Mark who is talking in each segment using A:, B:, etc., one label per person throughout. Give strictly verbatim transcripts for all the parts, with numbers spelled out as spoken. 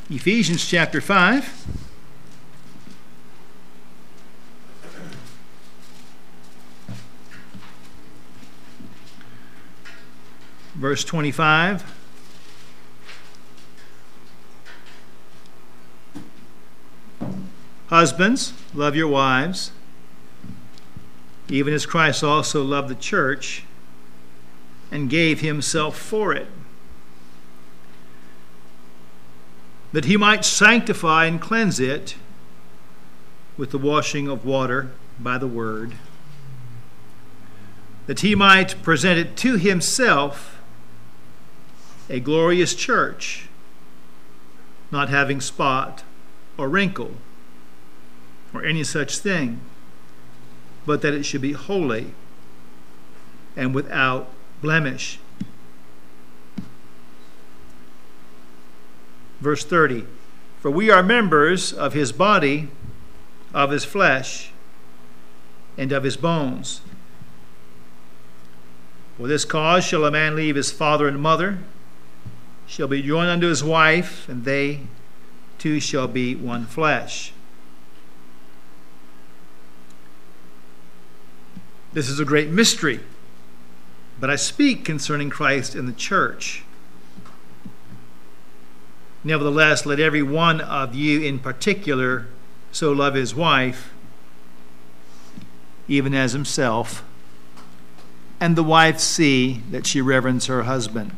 A: Ephesians chapter five. Verse twenty-five. Husbands, love your wives, even as Christ also loved the church and gave himself for it, that he might sanctify and cleanse it with the washing of water by the word, that he might present it to himself a glorious church, not having spot or wrinkle or any such thing, but that it should be holy and without blemish. Verse thirty, for we are members of his body, of his flesh, and of his bones. For this cause shall a man leave his father and mother, shall be joined unto his wife, and they two shall be one flesh. This is a great mystery, but I speak concerning Christ and the church. Nevertheless, let every one of you in particular so love his wife, even as himself, and the wife see that she reverence her husband.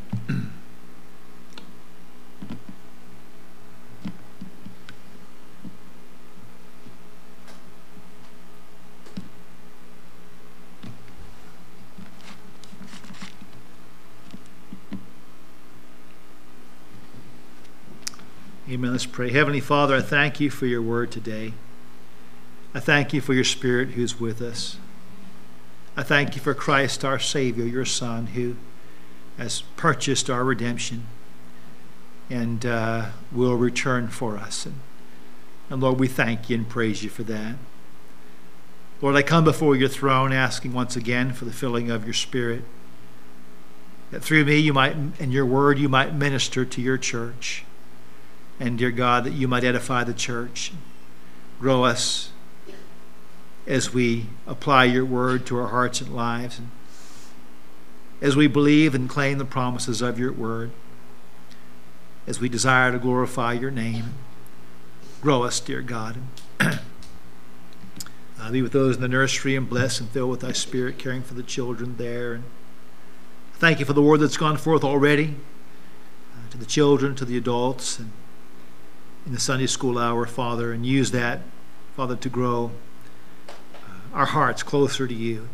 A: Amen. Let's pray. Heavenly Father, I thank you for your word today. I thank you for your Spirit who's with us. I thank you for Christ, our Savior, your Son, who has purchased our redemption and uh, will return for us. And, and Lord, we thank you and praise you for that. Lord, I come before your throne asking once again for the filling of your Spirit, that through me you might, and your word, you might minister to your church. And dear God, that you might edify the church, grow us as we apply your word to our hearts and lives, and as we believe and claim the promises of your word, as we desire to glorify your name. Grow us, dear God. uh, be with those in the nursery and bless and fill with thy Spirit, caring for the children there. And thank you for the word that's gone forth already, uh, to the children, to the adults, and in the Sunday school hour, Father, and use that, Father, to grow uh, our hearts closer to you.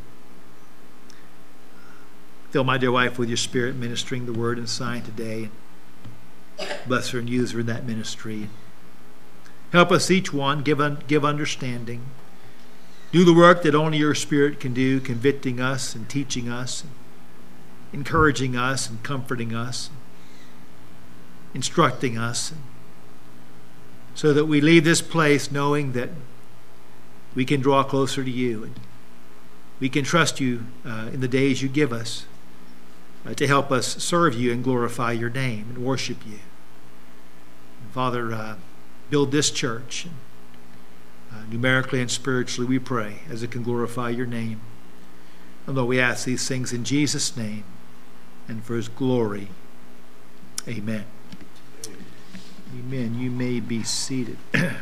A: Fill my dear wife with your Spirit, ministering the word and sign today. Bless her and use her in that ministry. Help us each one, give, un- give understanding. Do the work that only your Spirit can do, convicting us and teaching us, and encouraging us and comforting us, instructing us, so that we leave this place knowing that we can draw closer to you, and we can trust you uh, in the days you give us uh, to help us serve you and glorify your name and worship you. And Father, uh, build this church, and, uh, numerically and spiritually, we pray, as it can glorify your name. And Lord, we ask these things in Jesus' name and for his glory. Amen. Amen. You may be seated.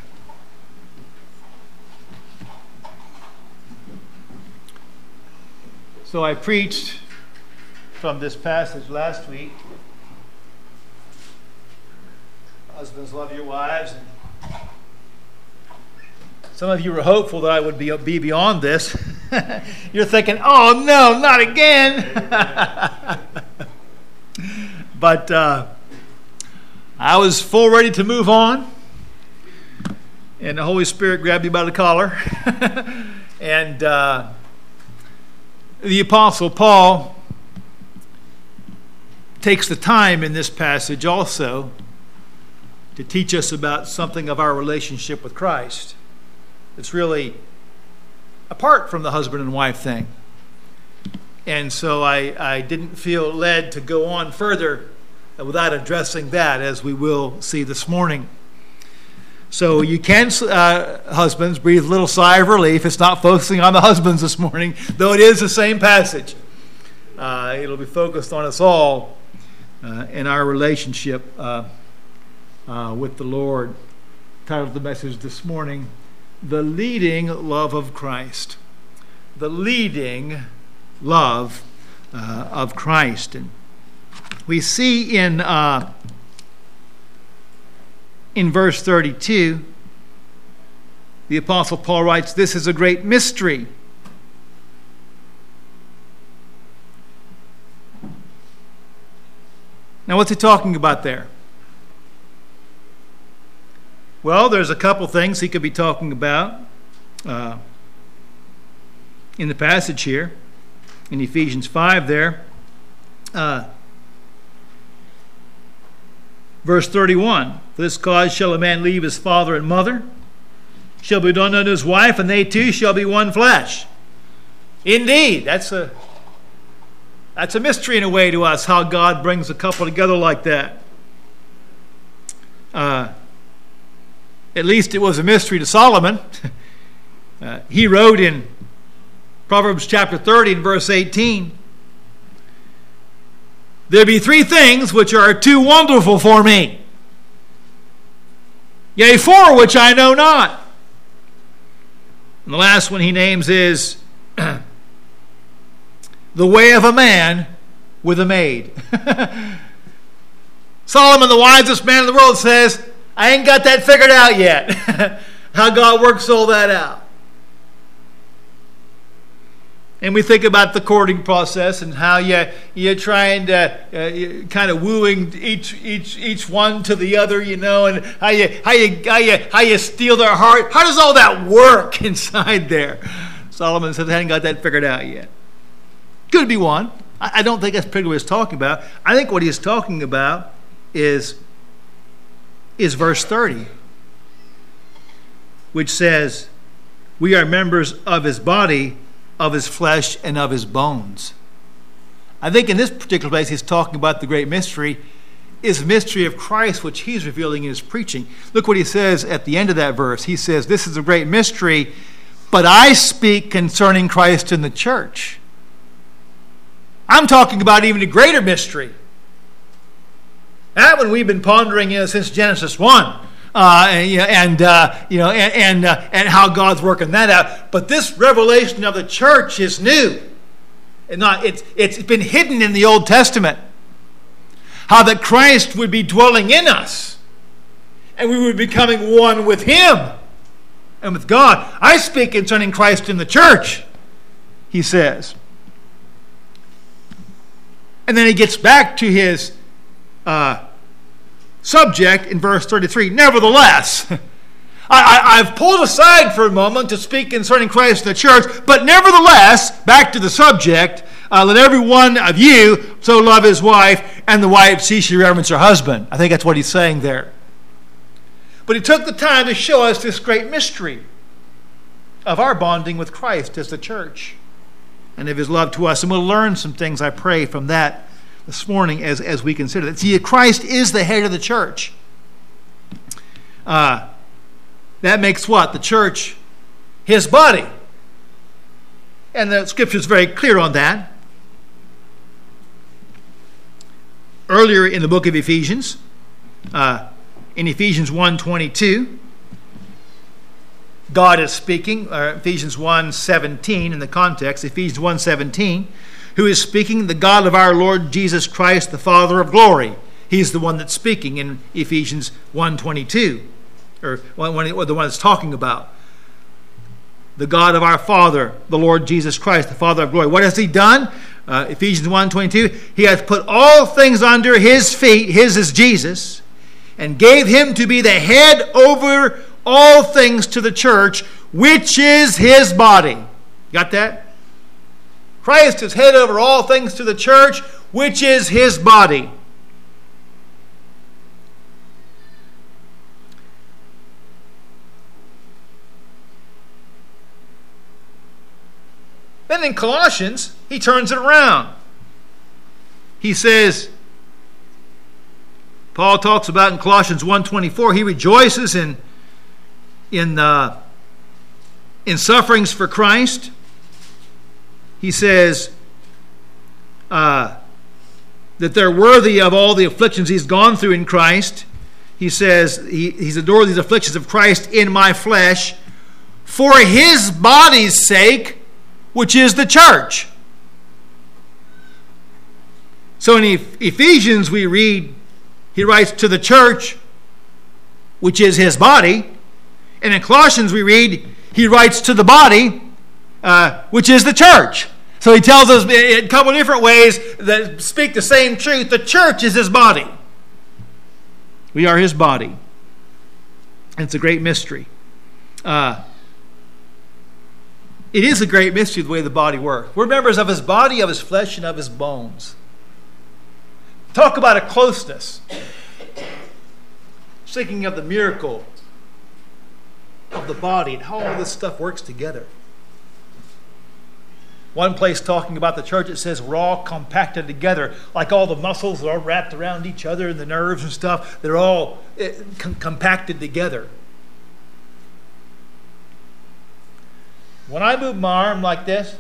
A: So I preached from this passage last week. Husbands, love your wives. And some of you were hopeful that I would be, be beyond this. You're thinking, oh no, not again. But uh, I was full ready to move on, and the Holy Spirit grabbed me by the collar. and uh, the Apostle Paul takes the time in this passage also to teach us about something of our relationship with Christ. It's really apart from the husband and wife thing. And so I, I didn't feel led to go on further without addressing that, as we will see this morning. So you can, uh, husbands, breathe a little sigh of relief. It's not focusing on the husbands this morning, though it is the same passage. Uh, it'll be focused on us all uh, in our relationship uh, uh, with the Lord. Title of the message this morning, The Leading Love of Christ. The leading love uh, of Christ. And we see in... Uh, In verse thirty-two, the Apostle Paul writes, "This is a great mystery." Now, what's he talking about there? Well, there's a couple things he could be talking about uh, in the passage here, in Ephesians five there. Uh, Verse thirty-one, "For this cause shall a man leave his father and mother, shall be joined unto his wife, and they two shall be one flesh." Indeed, that's a that's a mystery in a way to us, how God brings a couple together like that. Uh, at least it was a mystery to Solomon. uh, he wrote in Proverbs chapter thirty and verse eighteen, "There be three things which are too wonderful for me, yea, four which I know not." And the last one he names is the way of a man with a maid. Solomon, the wisest man in the world, says, "I ain't got that figured out yet." How God works all that out. And we think about the courting process and how you, you're trying to uh, you're kind of wooing each each each one to the other, you know, and how you how you how you how you steal their heart. How does all that work inside there? Solomon says, "I haven't got that figured out yet." Could be one. I, I don't think that's particularly what he's talking about. I think what he's talking about is is verse thirty, which says, "We are members of his body, of his flesh, and of his bones." I think in this particular place he's talking about the great mystery is the mystery of Christ, which he's revealing in his preaching. Look what he says at the end of that verse. He says, "This is a great mystery, but I speak concerning Christ in the church." I'm talking about even a greater mystery. That one we've been pondering, you know, since Genesis one. Uh, and and uh, you know and and, uh, and how God's working that out. But this revelation of the church is new, and not it's it's been hidden in the Old Testament. How that Christ would be dwelling in us, and we would be becoming one with Him and with God. I speak concerning Christ in the church, he says, and then he gets back to his Uh, subject in verse thirty-three. "Nevertheless," I, I, I've pulled aside for a moment to speak concerning Christ in the church, "but nevertheless," back to the subject, uh, "let every one of you so love his wife, and the wife cease to reverence her husband." I think that's what he's saying there. But he took the time to show us this great mystery of our bonding with Christ as the church and of his love to us. And we'll learn some things, I pray, from that this morning as, as we consider that. See, Christ is the head of the church. Uh, that makes what? The church his body. And the scripture is very clear on that. Earlier in the book of Ephesians, uh, in Ephesians one twenty-two, God is speaking, or Ephesians one seventeen in the context, Ephesians one seventeen, who is speaking, the God of our Lord Jesus Christ, the Father of glory. He's the one that's speaking in Ephesians one twenty-two, or, or the one that's talking about. The God of our Father, the Lord Jesus Christ, the Father of glory. What has he done? Uh, Ephesians one twenty-two, he hath put all things under his feet, his is Jesus, and gave him to be the head over all things to the church, which is his body. Got that? Christ is head over all things to the church, which is his body. Then in Colossians, he turns it around. He says, Paul talks about in Colossians one twenty-four, he rejoices in in uh, in sufferings for Christ. He says uh, that they're worthy of all the afflictions he's gone through in Christ. He says he, he's endured these afflictions of Christ in my flesh for his body's sake, which is the church. So in Ephesians we read, he writes to the church, which is his body. And in Colossians we read, he writes to the body, uh, which is the church. So he tells us in a couple of different ways that speak the same truth. The church is his body. We are his body. And it's a great mystery. Uh, it is a great mystery the way the body works. We're members of his body, of his flesh, and of his bones. Talk about a closeness. Thinking of the miracle of the body and how all this stuff works together. One place talking about the church, it says we're all compacted together, like all the muscles are all wrapped around each other and the nerves and stuff. They're all com- compacted together. When I moved my arm like this,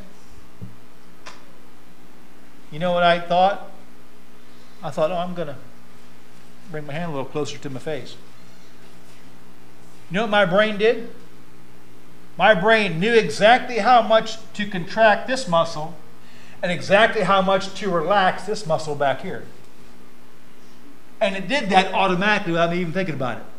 A: you know what I thought? I thought, oh, I'm going to bring my hand a little closer to my face. You know what my brain did? My brain knew exactly how much to contract this muscle and exactly how much to relax this muscle back here. And it did that automatically without me even thinking about it.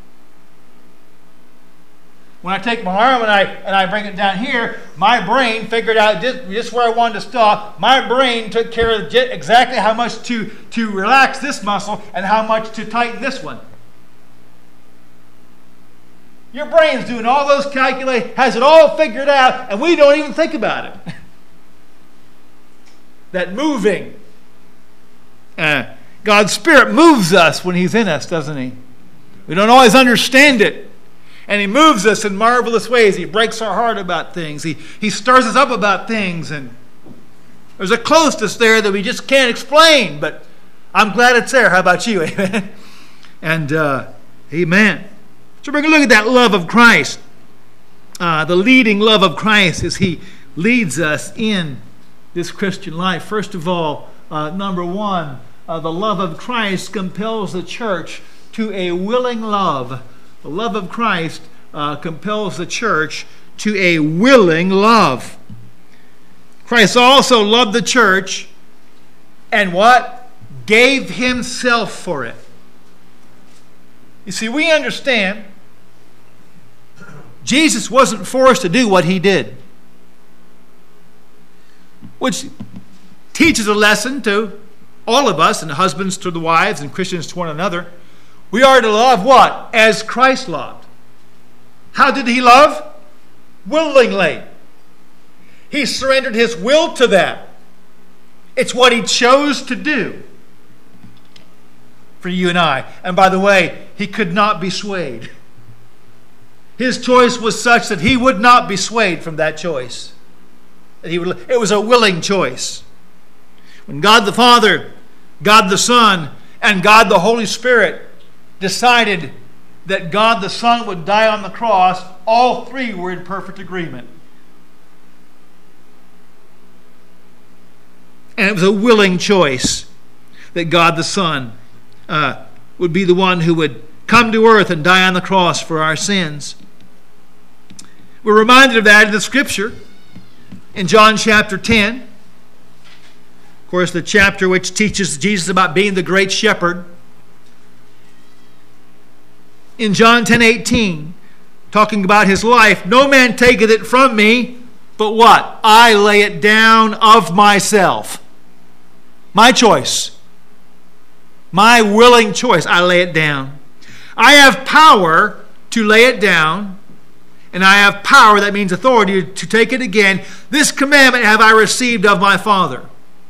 A: When I take my arm and I and I bring it down here, my brain figured out just, just where I wanted to stop. My brain took care of exactly how much to, to relax this muscle and how much to tighten this one. Your brain's doing all those calculations, has it all figured out, and we don't even think about it. That moving. Uh, God's Spirit moves us when he's in us, doesn't he? We don't always understand it. And he moves us in marvelous ways. He breaks our heart about things. He, he stirs us up about things. And there's a closeness there that we just can't explain. But I'm glad it's there. How about you? Amen. And uh, amen. So we're going to look at that love of Christ. Uh, the leading love of Christ as he leads us in this Christian life. First of all, uh, number one, uh, the love of Christ compels the church to a willing love. The love of Christ uh, compels the church to a willing love. Christ also loved the church and what? Gave himself for it. You see, we understand Jesus wasn't forced to do what he did, which teaches a lesson to all of us, and husbands to the wives and Christians to one another. We are to love what? As Christ loved. How did he love? Willingly. He surrendered his will to that. It's what he chose to do for you and I. And by the way, he could not be swayed. His choice was such that he would not be swayed from that choice. That he would, it was a willing choice. When God the Father, God the Son, and God the Holy Spirit decided that God the Son would die on the cross, all three were in perfect agreement. And it was a willing choice that God the Son uh, would be the one who would come to earth and die on the cross for our sins. We're reminded of that in the Scripture in John chapter ten. Of course, the chapter which teaches Jesus about being the great shepherd. In John ten eighteen, talking about his life, no man taketh it from me, but what? I lay it down of myself. My choice. My willing choice. I lay it down. I have power to lay it down, and I have power, that means authority, to take it again. This commandment have I received of my Father.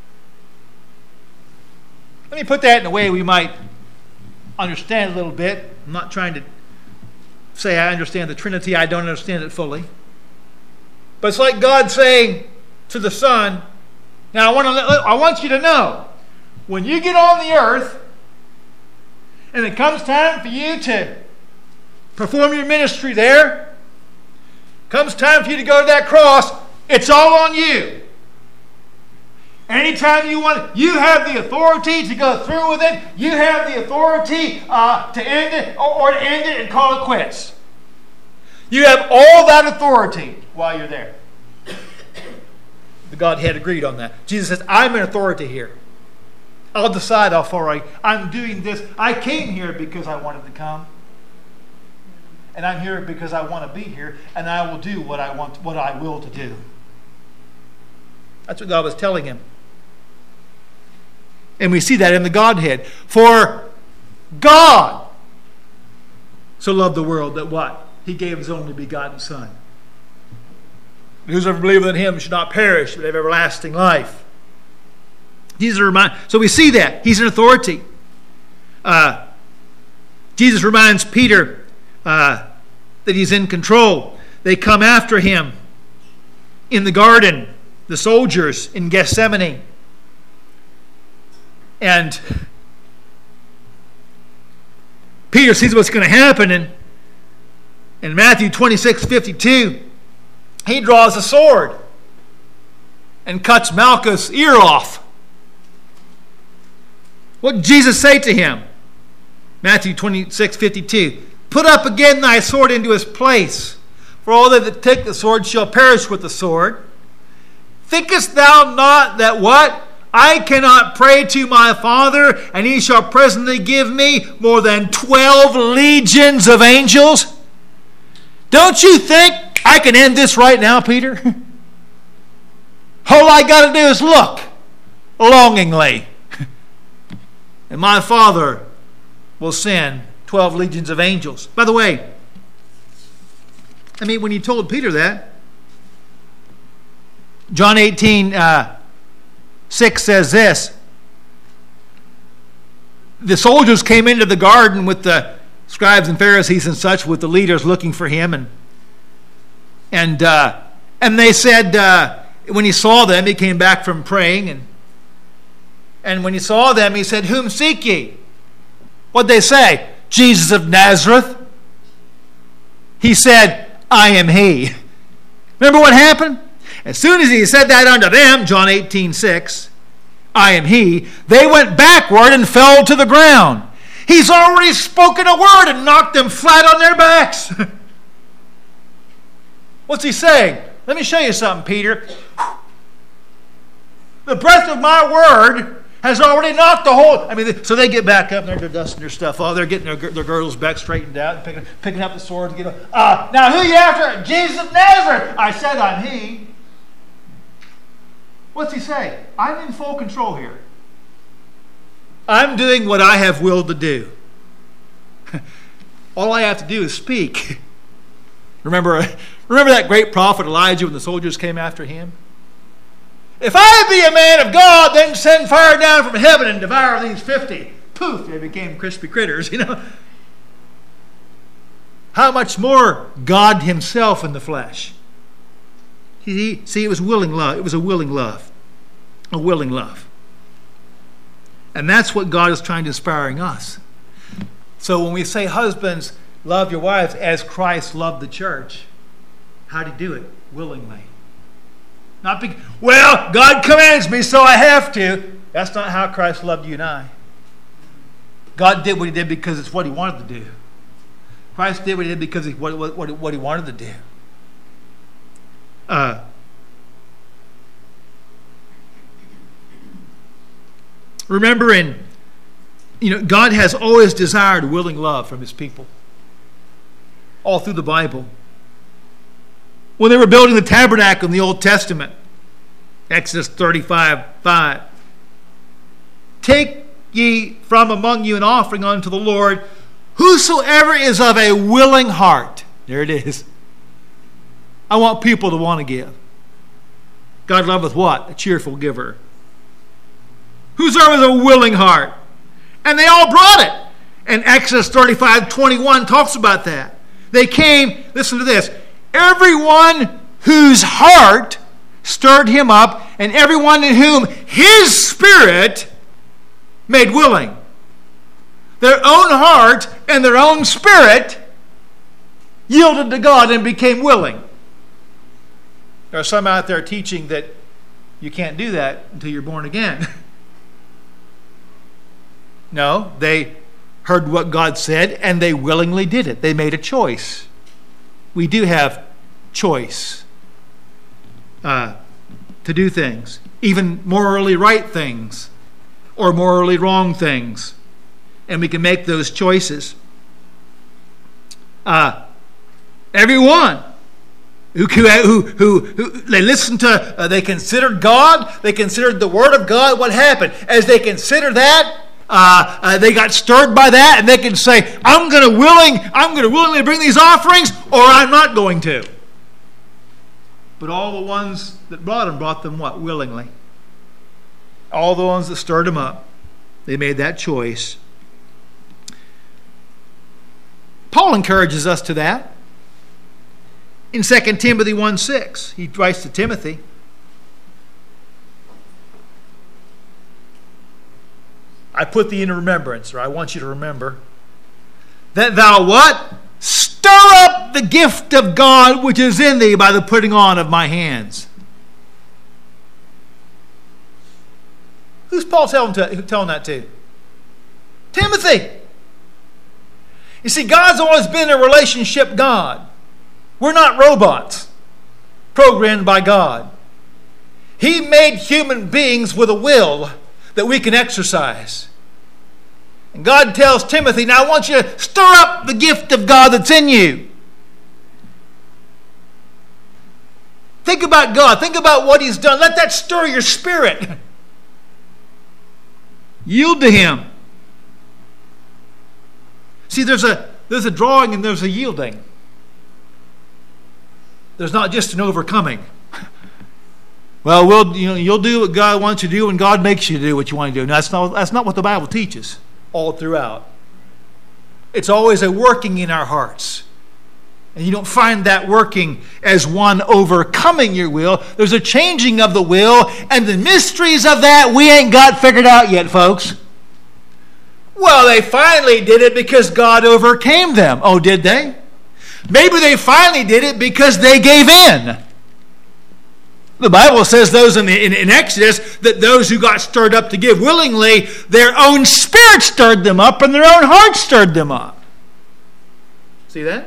A: Let me put that in a way we might understand a little bit. I'm not trying to say I understand the Trinity. I don't understand it fully. But it's like God saying to the Son, now I want, to let, I want you to know, when you get on the earth and it comes time for you to perform your ministry there, Comes time for you to go to that cross, it's all on you. Anytime you want, you have the authority to go through with it. You have the authority uh, to end it or, or to end it and call it quits. You have all that authority while you're there. The Godhead agreed on that. Jesus says, I'm in authority here. I'll decide how far I, I'm doing this. I came here because I wanted to come. And I'm here because I want to be here. And I will do what I want, what I will to do. That's what God was telling him. And we see that in the Godhead. For God so loved the world that what? He gave his only begotten Son. Whosoever believeth in him should not perish, but have everlasting life. Jesus remind, so we see that. He's an authority. Uh, Jesus reminds Peter uh, that he's in control. They come after him in the garden, the soldiers in Gethsemane. And Peter sees what's going to happen. And in Matthew twenty-six fifty-two, he draws a sword and cuts Malchus' ear off. What did Jesus say to him? Matthew twenty-six fifty-two, put up again thy sword into his place, for all they that take the sword shall perish with the sword. Thinkest thou not that what? I cannot pray to my Father, and he shall presently give me more than twelve legions of angels? Don't you think I can end this right now, Peter? All I got to do is look longingly, and my Father will send twelve legions of angels. By the way, I mean, when he told Peter that, John eighteen, uh, six says this. The soldiers came into the garden with the scribes and Pharisees and such, with the leaders looking for him. And and uh, and they said, uh, when he saw them, he came back from praying. And, and when he saw them, he said, whom seek ye? What'd they say? Jesus of Nazareth. He said, I am he. Remember what happened? As soon as he said that unto them, John eighteen six, I am he, they went backward and fell to the ground. He's already spoken a word and knocked them flat on their backs. What's he saying? Let me show you something, Peter. The breath of my word has already knocked the whole... I mean, so they get back up and they're dusting their stuff off. They're getting their, their girdles back straightened out and picking, picking up the swords. You know, uh, now who are you after? Jesus of Nazareth. I said I'm he. What's he say? I'm in full control here. I'm doing what I have willed to do. All I have to do is speak. Remember, remember that great prophet Elijah when the soldiers came after him? If I be a man of God, then send fire down from heaven and devour these fifty. Poof, they became crispy critters, you know. How much more God himself in the flesh? He, see, it was willing love. It was a willing love. A willing love. And that's what God is trying to inspire in us. So when we say, husbands, love your wives as Christ loved the church, how do you do it? Willingly. Not because, well, God commands me, so I have to. That's not how Christ loved you and I. God did what he did because it's what he wanted to do. Christ did what he did because it's what, what, what he wanted to do. Uh, remember, in you know, God has always desired willing love from his people. All through the Bible. When they were building the tabernacle in the Old Testament, Exodus thirty-five five, take ye from among you an offering unto the Lord, whosoever is of a willing heart. There it is. I want people to want to give. God loveth what? A cheerful giver. Whosoever is a willing heart. And they all brought it. And Exodus thirty-five twenty-one talks about that. They came, listen to this, everyone whose heart stirred him up, and everyone in whom his spirit made willing. Their own heart and their own spirit yielded to God and became willing. There are some out there teaching that you can't do that until you're born again. No, they heard what God said and they willingly did it. They made a choice. We do have choice uh, to do things, even morally right things or morally wrong things, and we can make those choices. Uh, everyone who who who, who they listened to, uh, they considered God, they considered the Word of God. What happened as they considered that? Uh, uh, they got stirred by that, and they can say, "I'm going to willing, I'm going to willingly bring these offerings, or I'm not going to." But all the ones that brought them brought them what? Willingly. All the ones that stirred them up, they made that choice. Paul encourages us to that. In Second Timothy one six, he writes to Timothy, I put thee in remembrance, or I want you to remember, that thou what? Stir up the gift of God which is in thee by the putting on of my hands. Who's Paul telling, to, telling that to? Timothy. You see, God's always been a relationship God. We're not robots programmed by God. He made human beings with a will that we can exercise. And God tells Timothy, now I want you to stir up the gift of God that's in you. Think about God. Think about what He's done. Let that stir your spirit. Yield to Him. See, there's a there's a drawing and there's a yielding. There's not just an overcoming. Well, we'll you know, you'll do what God wants you to do, and God makes you do what you want to do. No, that's not, that's not what the Bible teaches all throughout. It's always a working in our hearts. And you don't find that working as one overcoming your will. There's a changing of the will, and the mysteries of that we ain't got figured out yet, folks. Well, they finally did it because God overcame them. Oh, did they? Maybe they finally did it because they gave in. The Bible says those in, the, in, in Exodus that those who got stirred up to give willingly, their own spirit stirred them up and their own heart stirred them up. See that?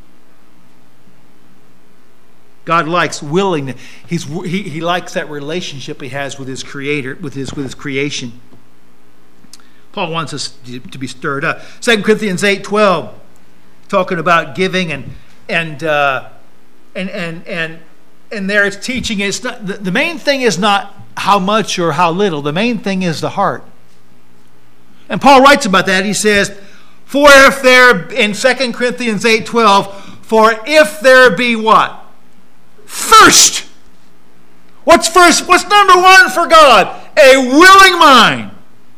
A: God likes willingness. He's, he, he likes that relationship he has with his creator, with his, with his creation. Paul wants us to, to be stirred up. Second Corinthians eight twelve, talking about giving and and uh, and and and and there it's teaching. It's not the, the main thing is not how much or how little. The main thing is the heart. And Paul writes about that. He says, "For if there," in Second Corinthians eight twelve, "for if there be what? First." What's first? What's number one for God? A willing mind.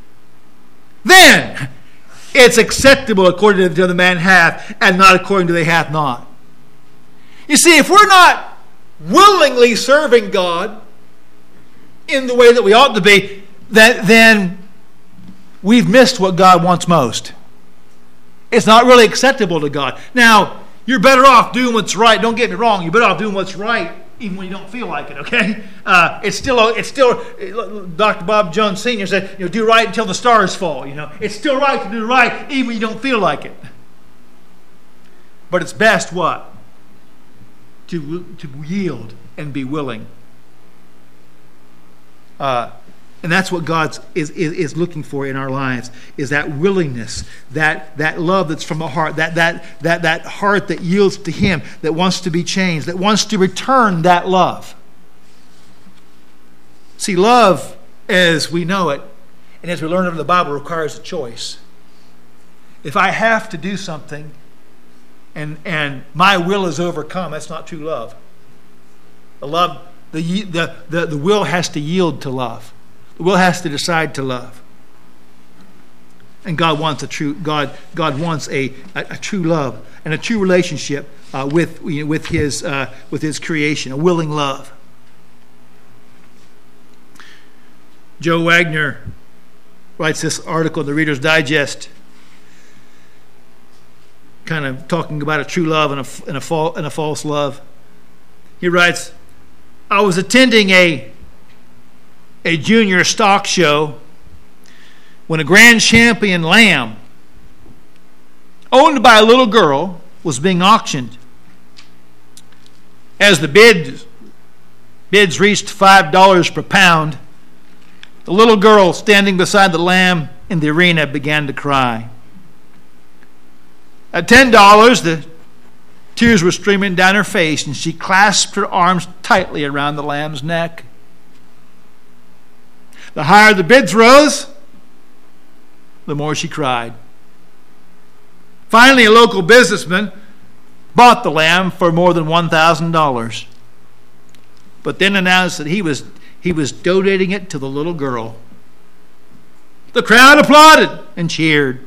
A: Then it's acceptable according to the other man hath, and not according to they hath not. You see, if we're not willingly serving God in the way that we ought to be, that then we've missed what God wants most. It's not really acceptable to God. Now, you're better off doing what's right. Don't get me wrong. You're better off doing what's right even when you don't feel like it, okay? Uh, it's still, it's still. Doctor Bob Jones Senior said, you know, do right until the stars fall, you know. It's still right to do right even when you don't feel like it. But it's best what? To, to yield and be willing. Uh, and that's what God is, is, is looking for in our lives, is that willingness, that, that love that's from the heart, that, that, that, that heart that yields to Him, that wants to be changed, that wants to return that love. See, love, as we know it, and as we learn it in the Bible, requires a choice. If I have to do something and, and my will is overcome, that's not true love. The love, the, the, the, the will has to yield to love. The will has to decide to love. And God wants a true God. God wants a, a, a true love and a true relationship uh, with you know, with His uh, with His creation, a willing love. Joe Wagner writes this article in the Reader's Digest, kind of talking about a true love and a and a, fa- and a false love. He writes, I was attending a, a junior stock show when a Grand Champion lamb owned by a little girl was being auctioned. As the bids, bids reached five dollars per pound, the little girl standing beside the lamb in the arena began to cry. At ten dollars, the tears were streaming down her face, and she clasped her arms tightly around the lamb's neck. The higher the bids rose, the more she cried. Finally, a local businessman bought the lamb for more than one thousand dollars, but then announced that he was, he was donating it to the little girl. The crowd applauded and cheered.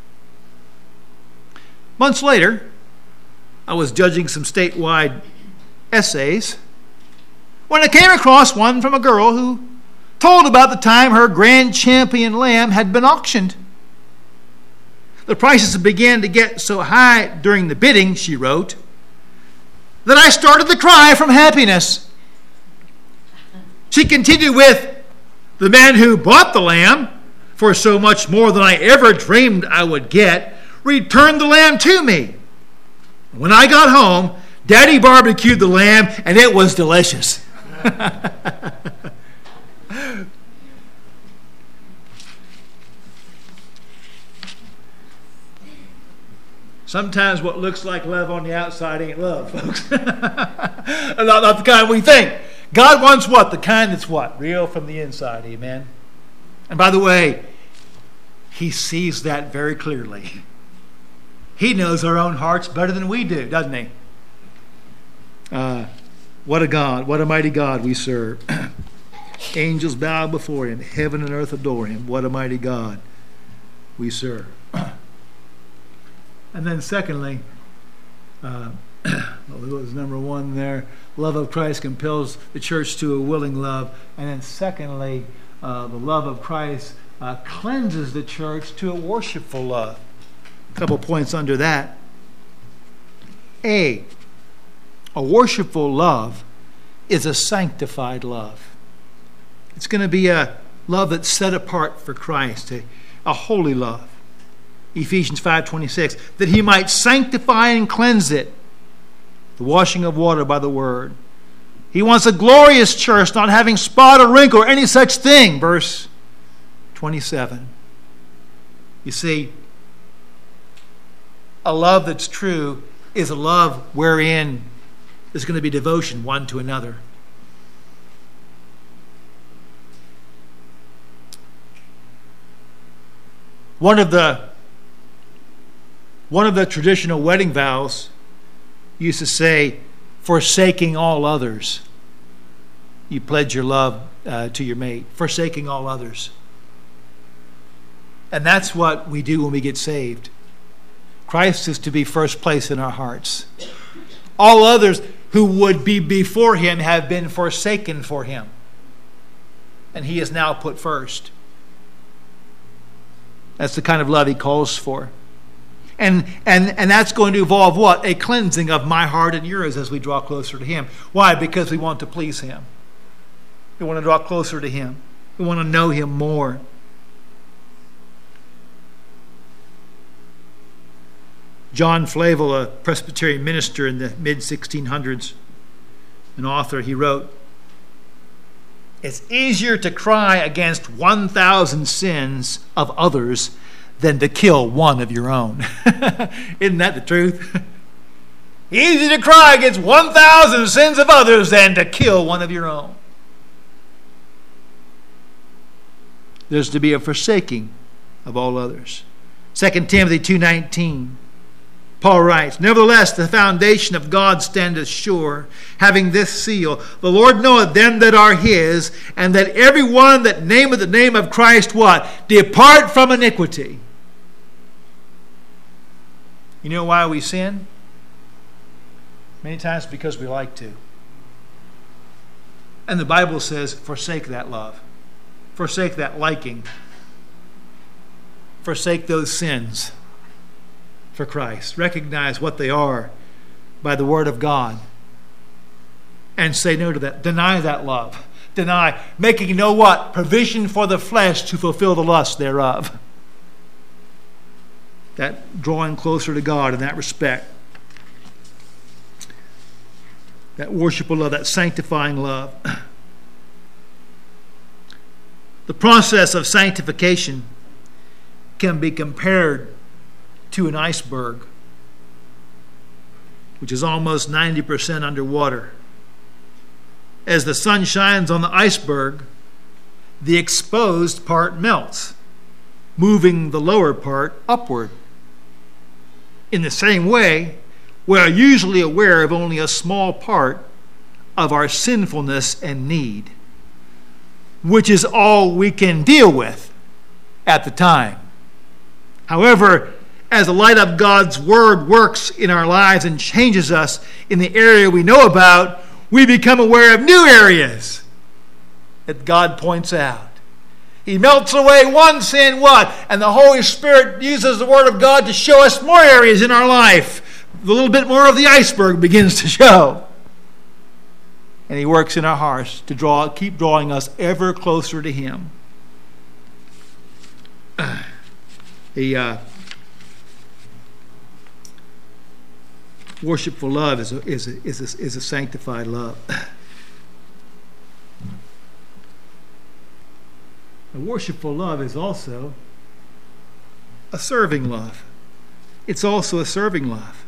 A: Months later, I was judging some statewide essays when I came across one from a girl who told about the time her Grand Champion lamb had been auctioned. The prices began to get so high during the bidding, she wrote, that I started to cry from happiness. She continued with, the man who bought the lamb for so much more than I ever dreamed I would get returned the lamb to me. When I got home, Daddy barbecued the lamb, and it was delicious. Sometimes what looks like love on the outside ain't love, folks. not, not the kind we think. God wants what? The kind that's what? Real from the inside, amen? And by the way, He sees that very clearly. He knows our own hearts better than we do, doesn't He? Uh, what a God, what a mighty God we serve. Angels bow before Him. Heaven and earth adore Him. What a mighty God we serve. And then secondly, uh, what was number one there? Love of Christ compels the church to a willing love. And then secondly, uh, the love of Christ uh, cleanses the church to a worshipful love. A couple points under that. A, a worshipful love is a sanctified love. It's going to be a love that's set apart for Christ, a, a holy love. Ephesians five twenty-six, that He might sanctify and cleanse it, the washing of water by the word. He wants a glorious church, not having spot or wrinkle or any such thing. Verse twenty-seven. You see, a love that's true is a love wherein there's going to be devotion one to another. One of the One of the traditional wedding vows used to say, forsaking all others. You pledge your love uh, to your mate, forsaking all others. And that's what we do when we get saved. Christ is to be first place in our hearts. All others who would be before Him have been forsaken for Him. And He is now put first. That's the kind of love He calls for. And, and, and that's going to involve what? A cleansing of my heart and yours as we draw closer to Him. Why? Because we want to please Him. We want to draw closer to Him. We want to know Him more. John Flavel, a Presbyterian minister in the mid sixteen hundreds, an author, he wrote, it's easier to cry against one thousand sins of others than to kill one of your own. Isn't that the truth? Easy to cry against one thousand sins of others than to kill one of your own. There's to be a forsaking of all others. Second Timothy two nineteen. Paul writes, nevertheless, the foundation of God standeth sure, having this seal, the Lord knoweth them that are His, and that every one that nameth the name of Christ, what? Depart from iniquity. You know why we sin? Many times because we like to. And the Bible says, forsake that love. Forsake that liking. Forsake those sins for Christ. Recognize what they are by the Word of God. and say no to that. Deny that love. Deny. Making no what? Provision for the flesh to fulfill the lust thereof. That drawing closer to God in that respect. That worshipful love, that sanctifying love. The process of sanctification can be compared to an iceberg, which is almost ninety percent underwater. As the sun shines on the iceberg, the exposed part melts, moving the lower part upward. In the same way, we are usually aware of only a small part of our sinfulness and need, which is all we can deal with at the time. However, as the light of God's Word works in our lives and changes us in the area we know about, we become aware of new areas that God points out. He melts away one sin, what? And the Holy Spirit uses the Word of God to show us more areas in our life. A little bit more of the iceberg begins to show. And He works in our hearts to draw, keep drawing us ever closer to Him. The uh, worshipful love is a, is a, is a, is a sanctified love. A worshipful love is also a serving love. It's also a serving love.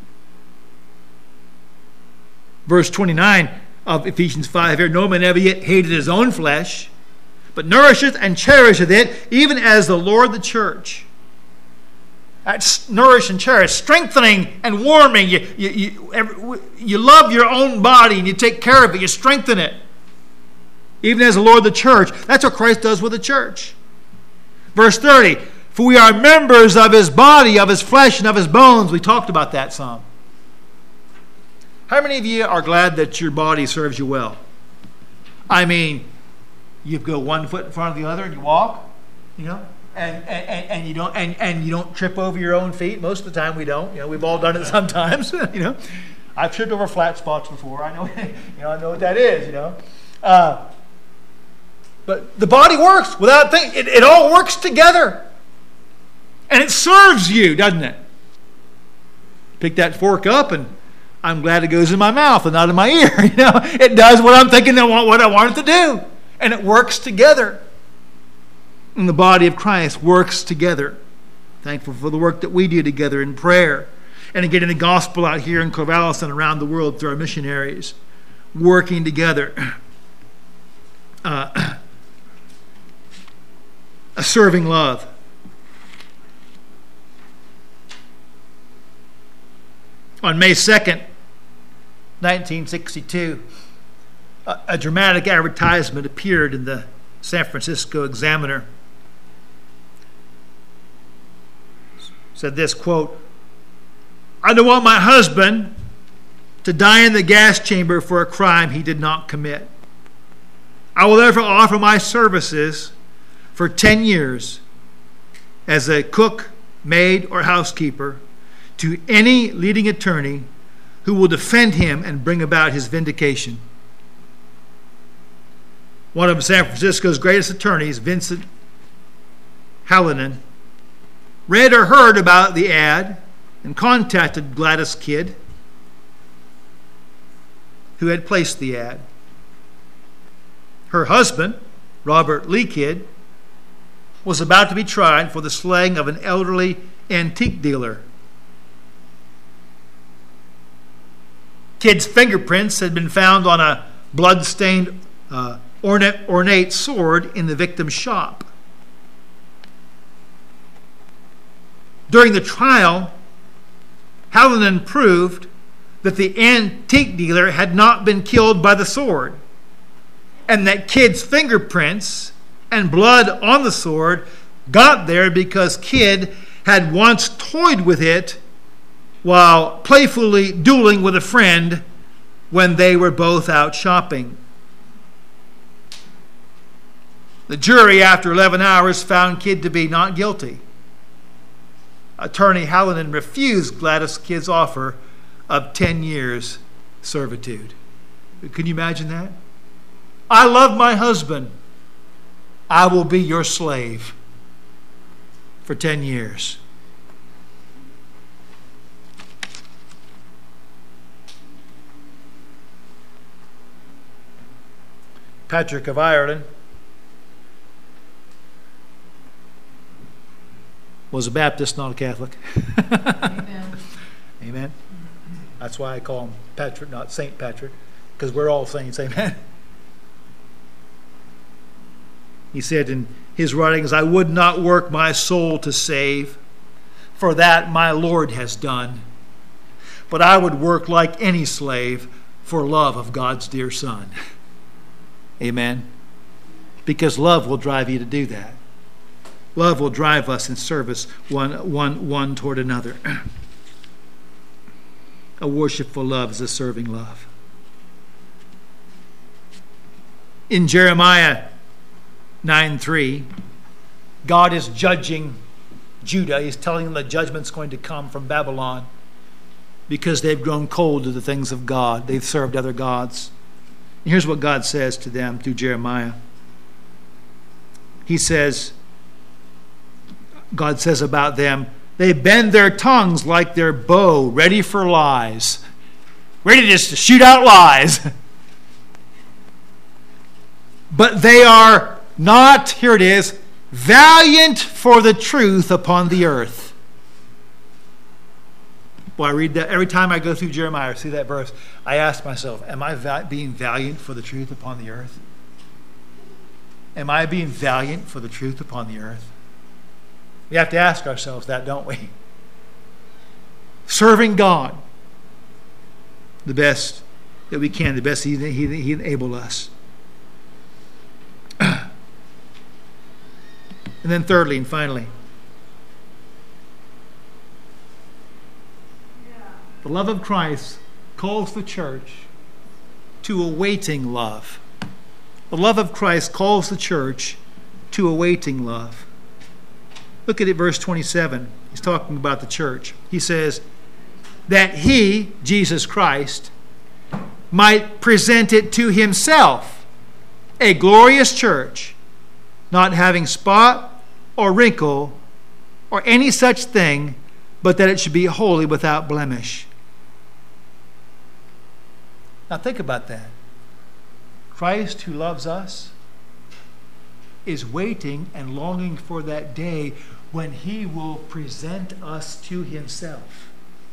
A: Verse twenty-nine of Ephesians five here, no man ever yet hated his own flesh, but nourisheth and cherisheth it, even as the Lord the church. That's nourish and cherish, strengthening and warming. You, you, you, every, you love your own body and you take care of it. You strengthen it. Even as the Lord the church. That's what Christ does with the church. Verse thirty, for we are members of His body, of His flesh, and of His bones. We talked about that some. How many of you are glad that your body serves you well? I mean, you go one foot in front of the other and you walk, you know, and and, and you don't and, and you don't trip over your own feet. Most of the time we don't. You know, we've all done it sometimes. You know, I've tripped over flat spots before. I know, you know, I know what that is. You know. Uh, But the body works without thinking. It, it all works together. And it serves you, doesn't it? Pick that fork up and I'm glad it goes in my mouth and not in my ear. You know, it does what I'm thinking and what I want it to do. And it works together. And the body of Christ works together. Thankful for the work that we do together in prayer. And getting the gospel out here in Corvallis and around the world through our missionaries. Working together. Uh, a serving love. On May second, nineteen sixty-two, a, a dramatic advertisement appeared in the San Francisco Examiner. It said this, quote, I don't want my husband to die in the gas chamber for a crime he did not commit. I will therefore offer my services for ten years as a cook, maid, or housekeeper to any leading attorney who will defend him and bring about his vindication. One of San Francisco's greatest attorneys, Vincent Hallinan, read or heard about the ad and contacted Gladys Kidd, who had placed the ad. Her husband, Robert Lee Kidd, was about to be tried for the slaying of an elderly antique dealer. Kidd's fingerprints had been found on a blood-stained, uh, ornate, ornate sword in the victim's shop. During the trial, Hallinan proved that the antique dealer had not been killed by the sword, and that Kidd's fingerprints and blood on the sword got there because Kidd had once toyed with it while playfully dueling with a friend when they were both out shopping. The jury, after eleven hours, found Kidd to be not guilty. Attorney Hallinan refused Gladys Kidd's offer of ten years servitude. Can you imagine that? I love my husband. I will be your slave for ten years. Patrick of Ireland was a Baptist, not a Catholic.
B: Amen.
A: Amen. That's why I call him Patrick, not Saint Patrick, because we're all saints. Amen. He said in his writings, I would not work my soul to save, for that my Lord has done. But I would work like any slave for love of God's dear Son. Amen. Because love will drive you to do that. Love will drive us in service one, one, one toward another. A worshipful love is a serving love. In Jeremiah nine three, God is judging Judah. He's telling them the judgment's going to come from Babylon because they've grown cold to the things of God. They've served other gods. And here's what God says to them through Jeremiah. He says, God says about them, they bend their tongues like their bow, ready for lies. Ready just to shoot out lies. But they are not, here it is, valiant for the truth upon the earth. Boy, I read that every time I go through Jeremiah, I see that verse, I ask myself, am I val- being valiant for the truth upon the earth? Am I being valiant for the truth upon the earth? We have to ask ourselves that, don't we? Serving God the best that we can, the best He, he, he enabled us. And then thirdly and finally, the love of Christ calls the church to a waiting love. The love of Christ calls the church to a waiting love. Look at it, verse twenty-seven. He's talking about the church. He says, that He, Jesus Christ, might present it to Himself, a glorious church, not having spot or wrinkle or any such thing, but that it should be holy without blemish. Now think about that. Christ, who loves us, is waiting and longing for that day when He will present us to Himself.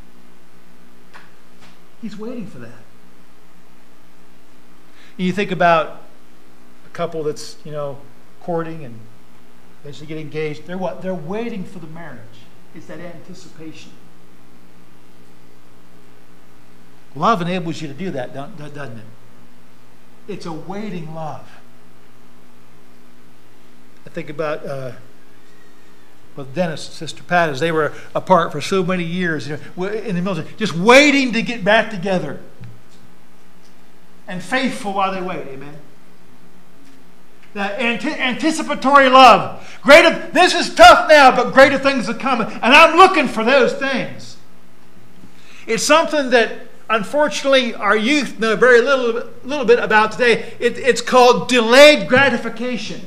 A: He's waiting for that. And you think about a couple that's, you know, courting and as they get engaged, they're what? They're waiting for the marriage. It's that anticipation. Love enables you to do that, doesn't it? It's a waiting love. I think about uh, with Dennis and Sister Pat, as they were apart for so many years, you know, in the military, just waiting to get back together. And faithful while they wait, amen? That ante- anticipatory love. Greater, this is tough now, but greater things are coming. And I'm looking for those things. It's something that, unfortunately, our youth know very little, little bit about today. It, it's called delayed gratification.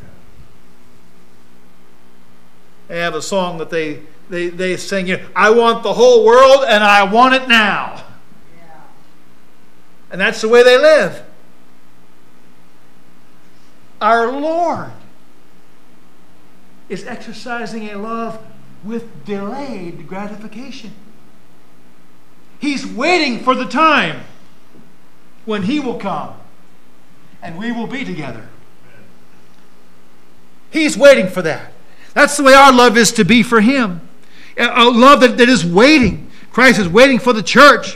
A: They have a song that they, they, they sing, you know, I want the whole world and I want it now. Yeah. And that's the way they live. Our Lord is exercising a love with delayed gratification. He's waiting for the time when He will come and we will be together. He's waiting for that. That's the way our love is to be for Him. A love that, that is waiting. Christ is waiting for the church.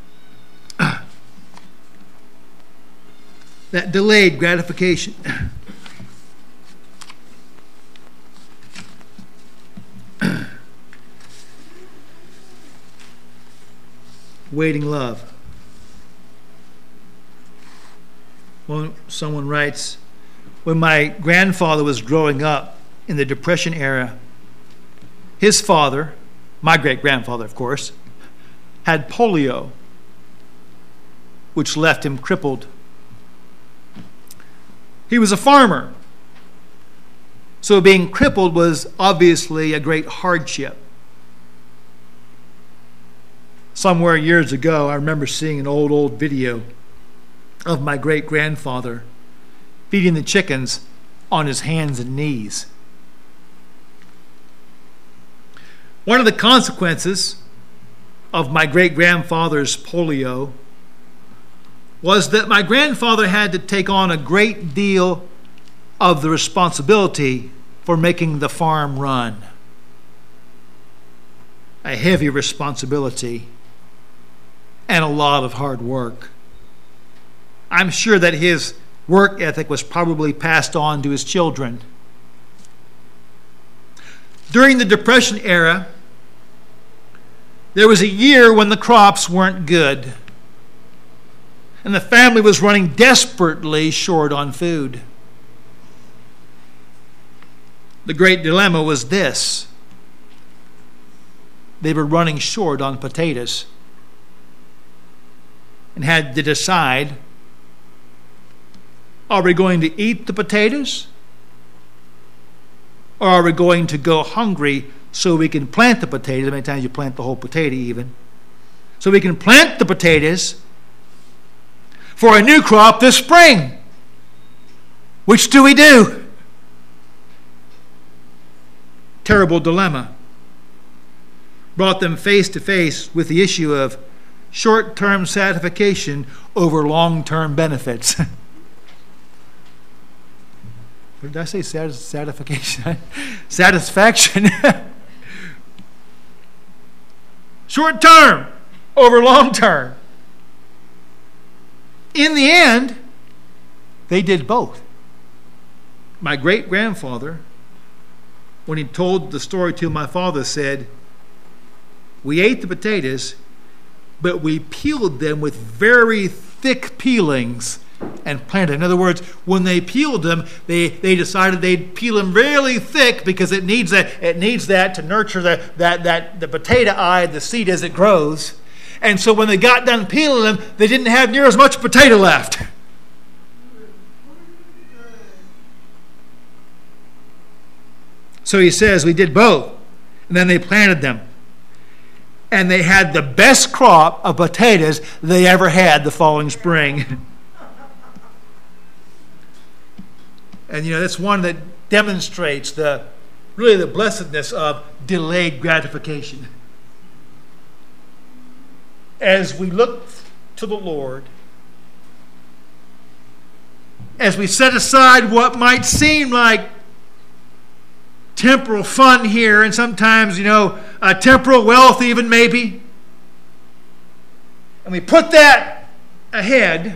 A: That delayed gratification. Waiting love. Well, someone writes, when my grandfather was growing up in the Depression era, his father, my great-grandfather, of course, had polio. which left him crippled. He was a farmer, so being crippled was obviously a great hardship. Somewhere years ago, I remember seeing an old, old video of my great-grandfather feeding the chickens on his hands and knees. One of the consequences of my great-grandfather's polio was that my grandfather had to take on a great deal of the responsibility for making the farm run. A heavy responsibility and a lot of hard work. I'm sure that his work ethic was probably passed on to his children. During the Depression era, there was a year when the crops weren't good, and the family was running desperately short on food. The great dilemma was this: they were running short on potatoes and had to decide, are we going to eat the potatoes, or are we going to go hungry so we can plant the potatoes? Many times you plant the whole potato even. So we can plant the potatoes for a new crop this spring. Which do we do? Terrible dilemma. Brought them face to face with the issue of short-term satisfaction over long-term benefits. Did I say satis- satisfaction? Satisfaction. Short-term over long-term. In the end, they did both. My great-grandfather, when he told the story to my father, said, we ate the potatoes, but we peeled them with very thick peelings and planted. In other words, when they peeled them, they, they decided they'd peel them really thick because it needs that it needs that to nurture the that that the potato eye, the seed as it grows. And so when they got done peeling them, they didn't have near as much potato left. So he says, we did both. And then they planted them. And they had the best crop of potatoes they ever had the following spring. And, you know, that's one that demonstrates the really the blessedness of delayed gratification. As we look to the Lord, as we set aside what might seem like temporal fun here, and sometimes, you know, uh, temporal wealth even maybe, and we put that ahead,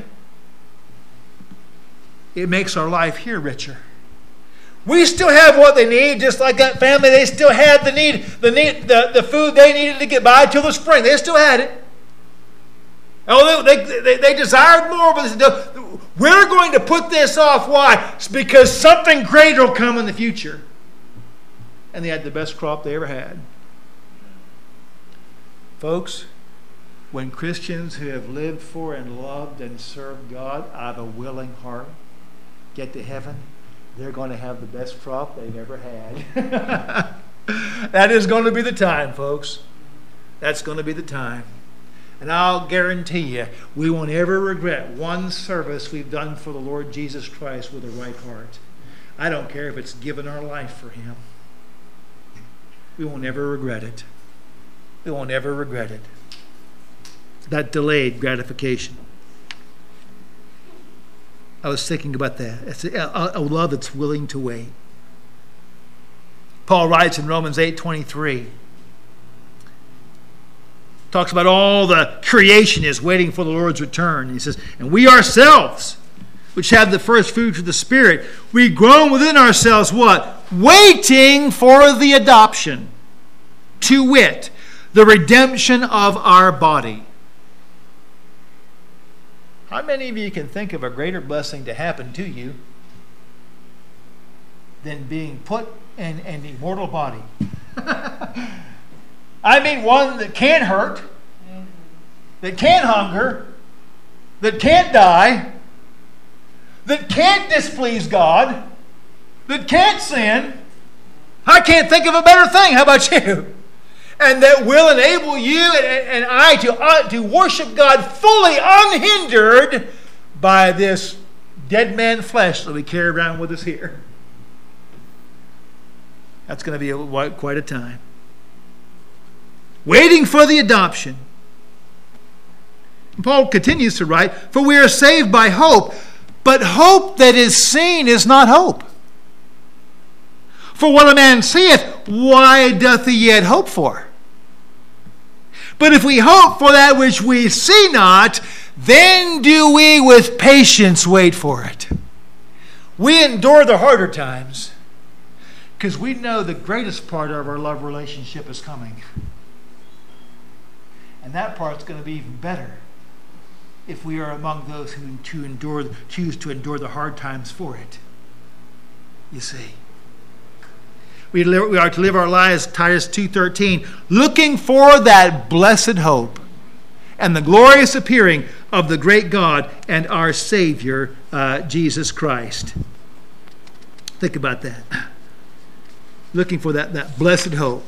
A: it makes our life here richer. We still have what they need, just like that family. They still had the need, the need, the, the food they needed to get by till the spring. They still had it. Oh, they, they, they desired more, but they said, we're going to put this off. Why? It's because something greater will come in the future. And they had the best crop they ever had. Folks, when Christians who have lived for and loved and served God out of a willing heart get to heaven, they're going to have the best crop they've ever had. That is going to be the time, folks. That's going to be the time. And I'll guarantee you, we won't ever regret one service we've done for the Lord Jesus Christ with a right heart. I don't care if it's given our life for Him. We won't ever regret it. We won't ever regret it. That delayed gratification. I was thinking about that. It's a, a love that's willing to wait. Paul writes in Romans eight twenty-three. Talks about all the creation is waiting for the Lord's return. He says, and we ourselves, which have the first fruits of the Spirit, we groan within ourselves, what? Waiting for the adoption, to wit, the redemption of our body. How many of you can think of a greater blessing to happen to you than being put in an immortal body? I mean one that can hurt, that can hunger, that can't die, that can't displease God, that can't sin. I can't think of a better thing. How about you? And that will enable you and, and I to, uh, to worship God fully unhindered by this dead man flesh that we carry around with us here. That's going to be a, quite a time. Waiting for the adoption. Paul continues to write, for we are saved by hope, but hope that is seen is not hope. For what a man seeth, why doth he yet hope for? But if we hope for that which we see not, then do we with patience wait for it. We endure the harder times because we know the greatest part of our love relationship is coming. And that part's going to be even better if we are among those who to endure, choose to endure the hard times for it. You see. We, live, we are to live our lives, Titus two thirteen, looking for that blessed hope and the glorious appearing of the great God and our Savior, uh, Jesus Christ. Think about that. Looking for that, that blessed hope,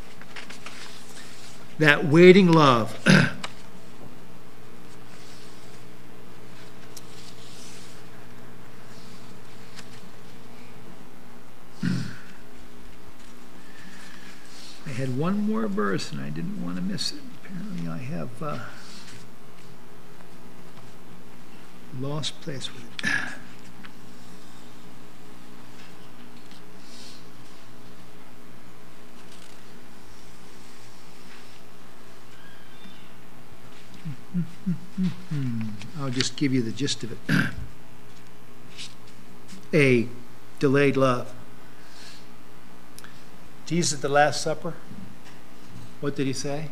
A: that waiting love. I had one more verse and I didn't want to miss it. Apparently I have uh, lost place with it. I'll just give you the gist of it. A, delayed love. Jesus at the Last Supper, what did he say?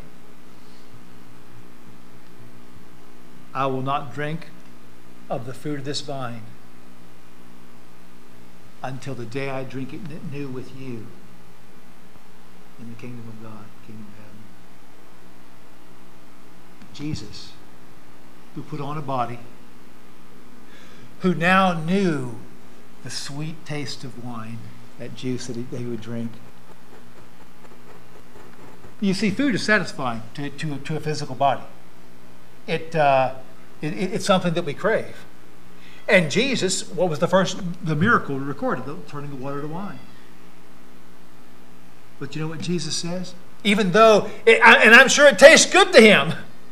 A: I will not drink of the fruit of this vine until the day I drink it new with you in the kingdom of God, kingdom of heaven. Jesus, who put on a body, who now knew the sweet taste of wine, that juice that he, that he would drink. You see, food is satisfying to, to, to a physical body. It, uh, it, it's something that we crave. And Jesus, what was the first, the miracle recorded, the turning the water to wine. But you know what Jesus says? Even though, it, and I'm sure it tastes good to him,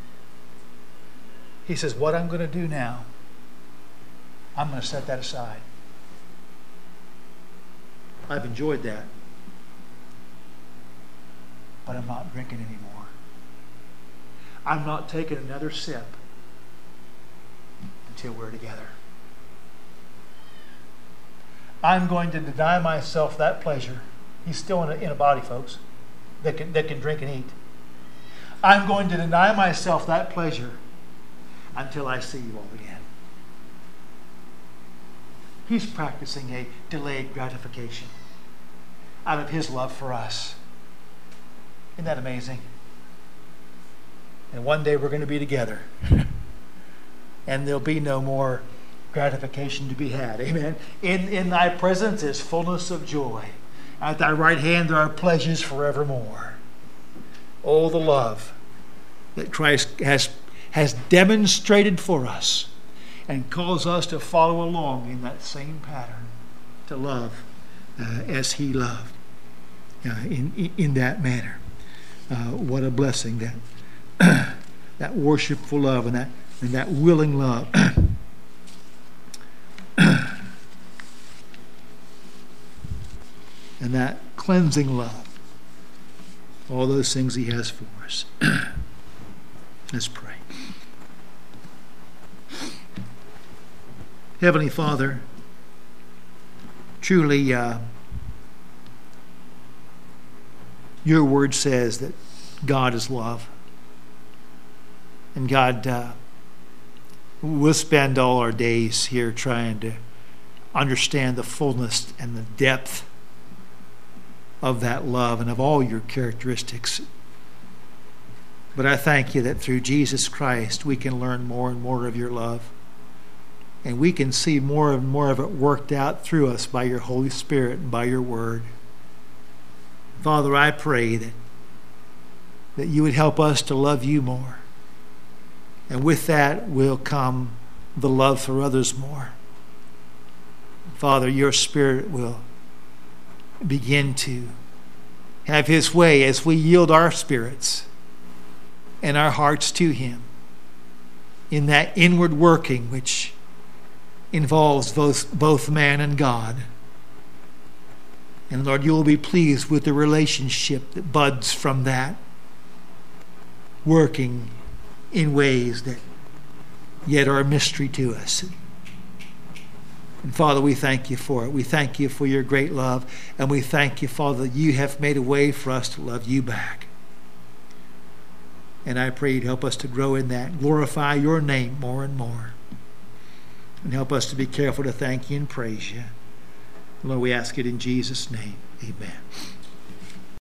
A: he says, what I'm going to do now, I'm going to set that aside. I've enjoyed that. But I'm not drinking anymore. I'm not taking another sip until we're together. I'm going to deny myself that pleasure. He's still in a, in a body, folks, that can, that can drink and eat. I'm going to deny myself that pleasure until I see you all again. He's practicing a delayed gratification out of his love for us. Isn't that amazing? And one day we're going to be together. And there'll be no more gratification to be had. Amen. In, in thy presence is fullness of joy. At thy right hand there are pleasures forevermore. Oh, the love that Christ has, has demonstrated for us and calls us to follow along in that same pattern, to love uh, as he loved uh, in, in, in that manner. Uh, what a blessing that that worshipful love and that and that willing love. And that cleansing love. All those things he has for us. Let's pray. Heavenly Father, truly uh, your word says that God is love. And God, uh, we'll spend all our days here trying to understand the fullness and the depth of that love and of all your characteristics. But I thank you that through Jesus Christ we can learn more and more of your love. And we can see more and more of it worked out through us by your Holy Spirit and by your word. Father, I pray that, that you would help us to love you more. And with that will come the love for others more. Father, your Spirit will begin to have his way as we yield our spirits and our hearts to him in that inward working which involves both, both man and God. And Lord, you will be pleased with the relationship that buds from that, working in ways that yet are a mystery to us. And Father, we thank you for it. We thank you for your great love. And we thank you, Father, that you have made a way for us to love you back. And I pray you'd help us to grow in that, glorify your name more and more. And help us to be careful to thank you and praise you. Lord, we ask it in Jesus' name. Amen.